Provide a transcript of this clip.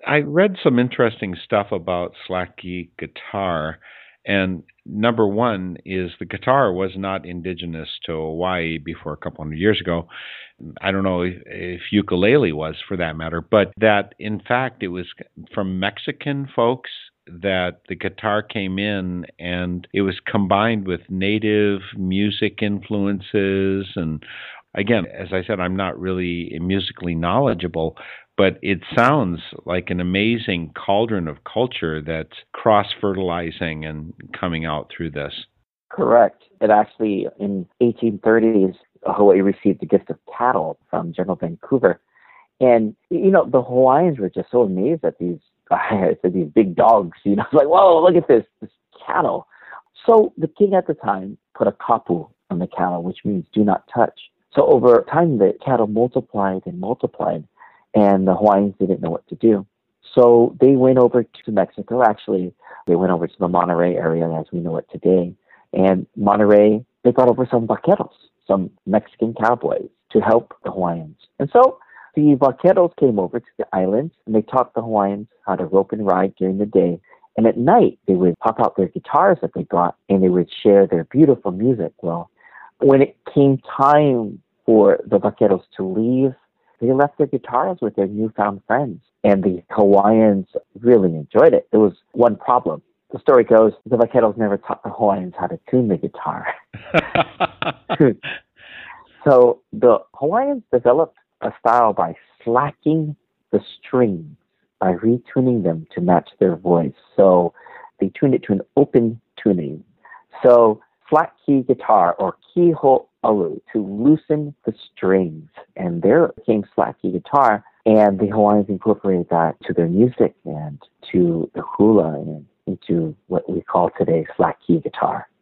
I read some interesting stuff about slack key guitar, and number one is the guitar was not indigenous to Hawaii before a couple hundred years ago. I don't know if ukulele was for that matter, but that in fact it was from Mexican folks that the guitar came in and it was combined with native music influences. And again, as I said, I'm not really musically knowledgeable, but it sounds like an amazing cauldron of culture that's cross fertilizing and coming out through this. Correct. It actually, in 1830s, Hawaii received the gift of cattle from General Vancouver. And, the Hawaiians were just so amazed at these, I said, these big dogs, it's like, whoa, look at this cattle. So the king at the time put a kapu on the cattle, which means do not touch. So over time, the cattle multiplied and multiplied, and the Hawaiians didn't know what to do. So they went over to Mexico. Actually, they went over to the Monterey area as we know it today. And Monterey, they brought over some vaqueros, some Mexican cowboys, to help the Hawaiians. And so the vaqueros came over to the islands, and they taught the Hawaiians how to rope and ride during the day. And at night, they would pop out their guitars that they brought, and they would share their beautiful music. Well, when it came time for the vaqueros to leave, they left their guitars with their newfound friends. And the Hawaiians really enjoyed it. There was one problem. The story goes, the vaqueros never taught the Hawaiians how to tune the guitar. So the Hawaiians developed a style by slacking the strings, by retuning them to match their voice. So they tuned it to an open tuning. So slack key guitar, or kiho alu, to loosen the strings. And there came slack key guitar, and the Hawaiians incorporated that to their music and to the hula and into what we call today slack key guitar.